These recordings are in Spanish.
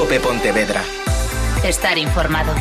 COPE Pontevedra. Estar informado.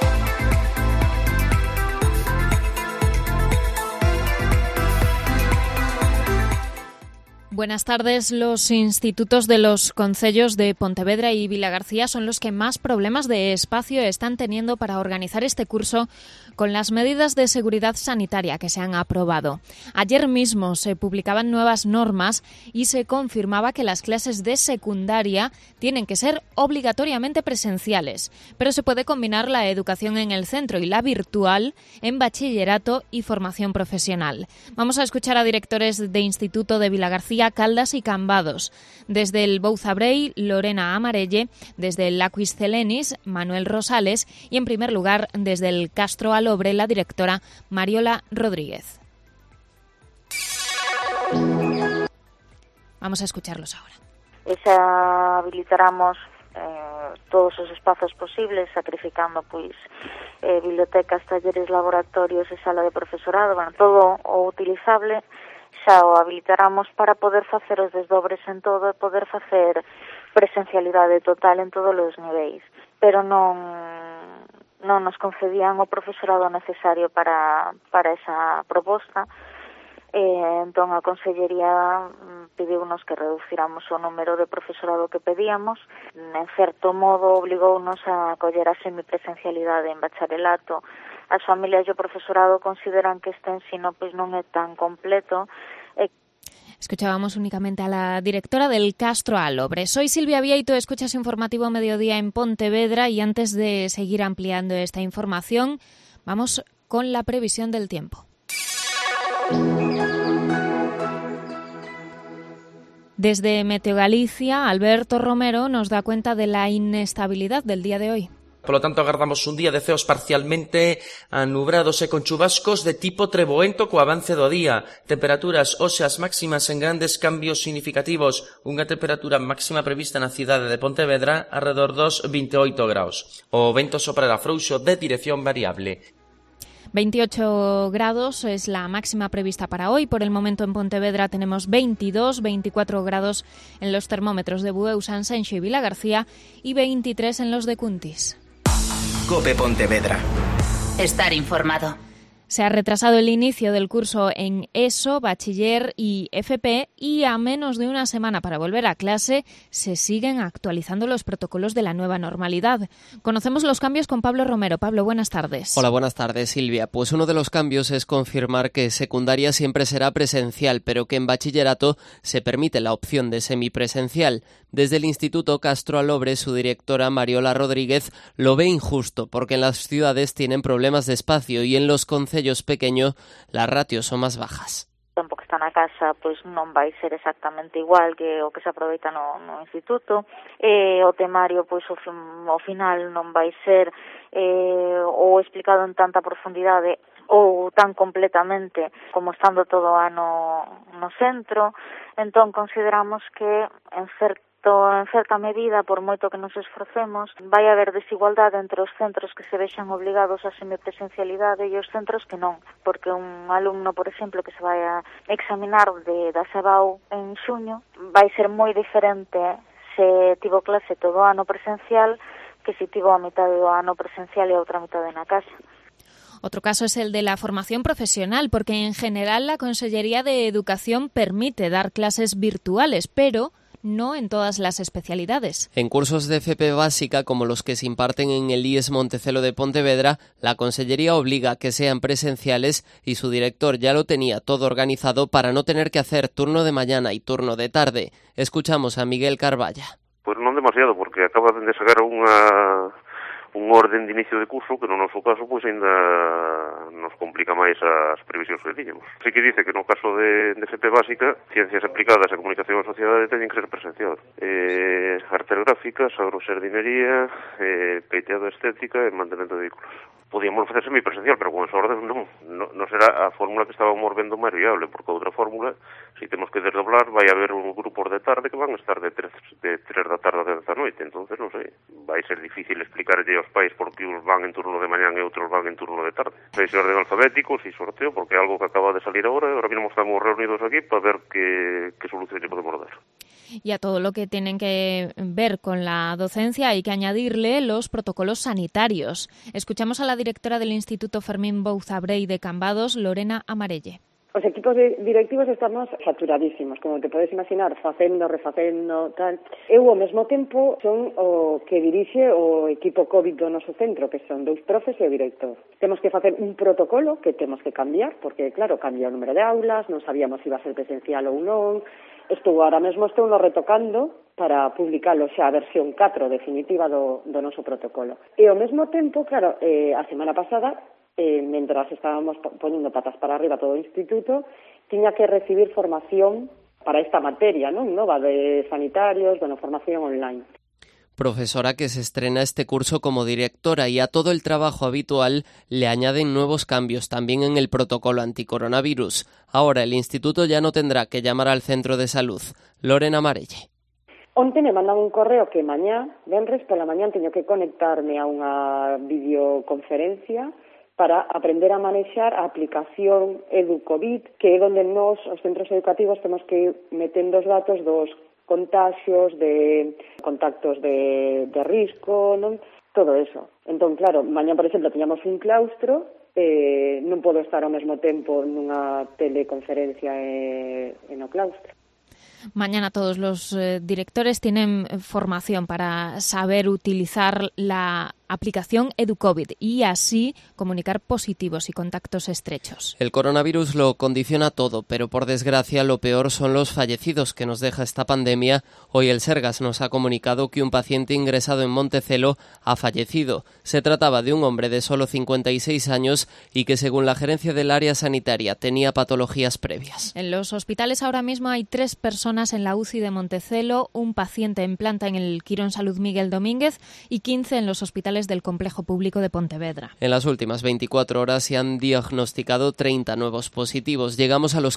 Buenas tardes. Los institutos de los concellos de Pontevedra y Vilagarcía son los que más problemas de espacio están teniendo para organizar este curso con las medidas de seguridad sanitaria que se han aprobado. Ayer mismo se publicaban nuevas normas y se confirmaba que las clases de secundaria tienen que ser obligatoriamente presenciales, pero se puede combinar la educación en el centro y la virtual en bachillerato y formación profesional. Vamos a escuchar a directores de instituto de Vilagarcía, Caldas y Cambados. Desde el Bouzabrei, Lorena Amarelle; desde el Laquis Celenis, Manuel Rosales; y en primer lugar, desde el Castro Alobre, la directora Mariola Rodríguez. Vamos a escucharlos ahora. Habilitaramos todos os espazos posibles, sacrificando bibliotecas, talleres, laboratorios e sala de profesorado, todo o utilizable. Xa o habilitaramos para poder facer os desdobres en todo e poder facer presencialidade total en todos os niveis, pero non nos concedían o profesorado necesario para esa proposta. Entón a Consellería pediunos que reduciramos o número de profesorado que pedíamos. En certo modo obligounos a coller a semipresencialidade en bacharelato. As familias e o profesorado consideran que este ensino non é tan completo. Escuchábamos únicamente a la directora del Castro Alobre. Soy Silvia Vieito, escuchas Informativo Mediodía en Pontevedra, y antes de seguir ampliando esta información, vamos con la previsión del tiempo. Desde Meteo Galicia, Alberto Romero nos da cuenta de la inestabilidad del día de hoy. Polo tanto, agardamos un día de ceos parcialmente anubrados e con chubascos de tipo treboento co avance do día. Temperaturas óxeas máximas en grandes cambios significativos. Unha temperatura máxima prevista na cidade de Pontevedra alrededor dos 28 graus. O vento soprará frouxo de dirección variable. 28 grados es la máxima prevista para hoy. Por el momento en Pontevedra tenemos 22, 24 grados en los termómetros de Bueu, Sanxenxo y Vilagarcía y 23 en los de Cuntis. COPE Pontevedra. Estar informado. Se ha retrasado el inicio del curso en ESO, Bachiller y FP, y a menos de una semana para volver a clase se siguen actualizando los protocolos de la nueva normalidad. Conocemos los cambios con Pablo Romero. Pablo, buenas tardes. Hola, buenas tardes, Silvia. Pues uno de los cambios es confirmar que secundaria siempre será presencial, pero que en bachillerato se permite la opción de semipresencial. Desde el Instituto Castro Alobre, su directora Mariola Rodríguez lo ve injusto, porque en las ciudades tienen problemas de espacio y en los concellos pequeños las ratios son más bajas. O tempo que está na casa non vai ser exactamente igual que o que se aproveita no instituto. O temario ao final non vai ser ou explicado en tanta profundidade ou tan completamente como estando todo o ano no centro. Entón consideramos que en certa medida, por moito que nos esforcemos, vai haber desigualdade entre os centros que se vexan obligados a semipresencialidade e os centros que non, porque un alumno, por exemplo, que se vai a examinar da SEBAU en xuño, vai ser moi diferente se tivo clase todo o ano presencial que se tivo a mitad do ano presencial e a outra mitad na casa. Otro caso es el de la formación profesional, porque en general la Consellería de Educación permite dar clases virtuales, pero no en todas las especialidades. En cursos de FP básica, como los que se imparten en el IES Montecelo de Pontevedra, la Consellería obliga a que sean presenciales y su director ya lo tenía todo organizado para no tener que hacer turno de mañana y turno de tarde. Escuchamos a Miguel Carballa. Pues non demasiado, porque acaban de sacar un orden de inicio de curso que no noso caso ainda nos complica máis as previsións que tiñamos. Sí que dice que no caso de FP básica, ciencias aplicadas e comunicación e sociedade teñen que ser presencial. Artes gráficas, agrosardinería, peiteado estética e mantemento de vehículos. Podíamos facer semipresencial, pero con esa orden non será a fórmula que estábamos vendo máis viable, porque outra fórmula, se temos que desdoblar, vai haber un grupo de tarde que van a estar de 3 da tarde a 10 da noite, entonces non sei, vai ser difícil explicarlle aos pais por que uns van en turno de mañán e outros van en turno de tarde. Seis orden alfabético, si sorteo, porque é algo que acaba de salir agora, e ahora mismo estamos reunidos aquí para ver que solución lle podemos dar. Y a todo lo que tienen que ver con la docencia hay que añadirle los protocolos sanitarios. Escuchamos a la directora del Instituto Fermín Bouzabrey de Cambados, Lorena Amarelle. Os equipos directivos estamos saturadísimos, como te podes imaginar, refacendo, tal. Eu, ao mesmo tempo, son o que dirixe o equipo COVID do noso centro, que son 2 profes e o director. Temos que facer un protocolo que temos que cambiar, porque, claro, cambia o número de aulas, non sabíamos se iba a ser presencial ou non. Ahora mesmo estou retocando para publicalo xa a versión 4 definitiva do noso protocolo. E ao mesmo tempo, claro, a semana pasada, mentras estábamos poniendo patas para arriba todo o instituto, tiña que recibir formación para esta materia, non nova de sanitarios, formación online. Profesora que se estrena este curso como directora y a todo el trabajo habitual le añaden nuevos cambios también en el protocolo anticoronavirus. Ahora el instituto ya no tendrá que llamar al centro de salud. Lorena Amarelle. Onte me mandan un correo que mañá, venres pola mañá, teño que conectarme a unha videoconferencia para aprender a manexar a aplicación EduCovid, que é onde nós, os centros educativos, temos que ir metendo os datos dos contagios, de contactos de risco, non? Todo eso. Entón, claro, mañá, por exemplo, teñamos un claustro, non podo estar ao mesmo tempo nunha teleconferencia no claustro. Mañana todos los directores tienen formación para saber utilizar la aplicación EduCovid y así comunicar positivos y contactos estrechos. El coronavirus lo condiciona todo, pero por desgracia lo peor son los fallecidos que nos deja esta pandemia. Hoy el Sergas nos ha comunicado que un paciente ingresado en Montecelo ha fallecido. Se trataba de un hombre de solo 56 años y que según la gerencia del área sanitaria tenía patologías previas. En los hospitales ahora mismo hay 3 personas en la UCI de Montecelo, un paciente en planta en el Quirón Salud Miguel Domínguez y 15 en los hospitales del Complejo Público de Pontevedra. En las últimas 24 horas se han diagnosticado 30 nuevos positivos. Llegamos a los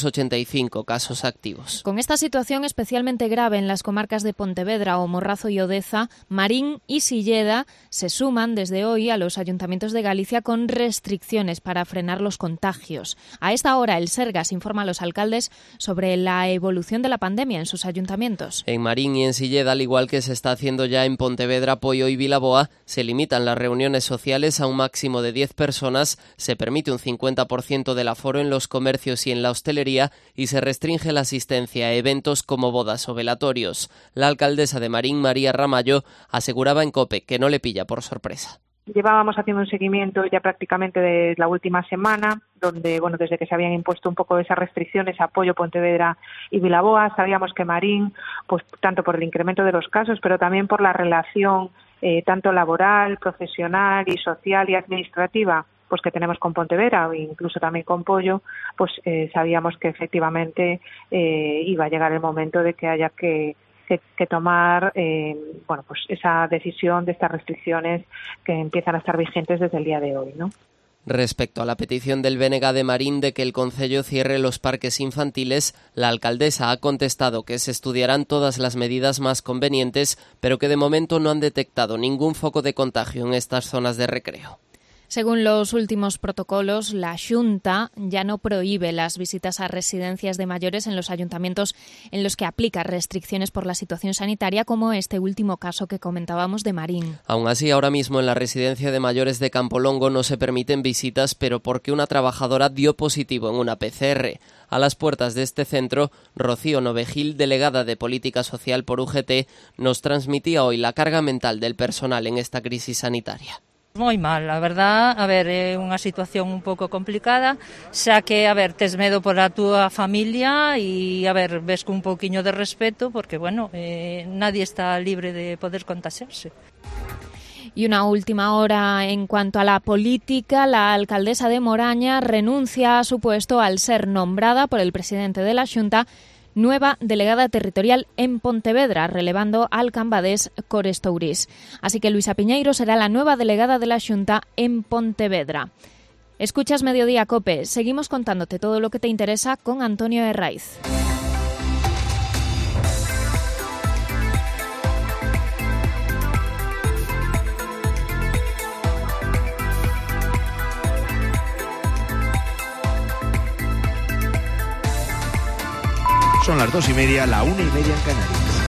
585 casos activos. Con esta situación especialmente grave en las comarcas de Pontevedra, O Morrazo y Odeza, Marín y Silleda se suman desde hoy a los ayuntamientos de Galicia con restricciones para frenar los contagios. A esta hora el Sergas informa a los alcaldes sobre la evolución de la pandemia en sus ayuntamientos. En Marín y en Silleda, al igual que se está haciendo ya en Pontevedra, Poio y Vilaboa, se limitan las reuniones sociales a un máximo de 10 personas, se permite un 50% del aforo en los comercios y en la hostelería y se restringe la asistencia a eventos como bodas o velatorios. La alcaldesa de Marín, María Ramallo, aseguraba en COPE que no le pilla por sorpresa. Llevábamos haciendo un seguimiento ya prácticamente de la última semana, donde, desde que se habían impuesto un poco esas restricciones, apoyo Pontevedra y Vilaboa, sabíamos que Marín, pues tanto por el incremento de los casos, pero también por la relación tanto laboral, profesional y social y administrativa, pues que tenemos con Pontevedra e incluso también con Poio, pues sabíamos que efectivamente iba a llegar el momento de que haya que tomar pues esa decisión de estas restricciones que empiezan a estar vigentes desde el día de hoy, ¿no? Respecto a la petición del BNG de Marín de que el concello cierre los parques infantiles, la alcaldesa ha contestado que se estudiarán todas las medidas más convenientes, pero que de momento no han detectado ningún foco de contagio en estas zonas de recreo. Según los últimos protocolos, la Xunta ya no prohíbe las visitas a residencias de mayores en los ayuntamientos en los que aplica restricciones por la situación sanitaria, como este último caso que comentábamos de Marín. Aún así, ahora mismo en la residencia de mayores de Campolongo no se permiten visitas, pero porque una trabajadora dio positivo en una PCR. A las puertas de este centro, Rocío Novegil, delegada de Política Social por UGT, nos transmitía hoy la carga mental del personal en esta crisis sanitaria. Moi mal, a verdad, é unha situación un pouco complicada, xa que, tes medo por a túa familia e, ves con un pouquiño de respeto, porque, nadie está libre de poder contagiarse. Y una última hora en cuanto a la política, la alcaldesa de Moraña renuncia a su puesto al ser nombrada por el presidente de la Xunta nueva delegada territorial en Pontevedra, relevando al cambadés Cores Tourís. Así que Luisa Piñeiro será la nueva delegada de la Xunta en Pontevedra. Escuchas Mediodía COPE. Seguimos contándote todo lo que te interesa con Antonio Herraiz. Son las 2:30, la 1:30 en Canarias.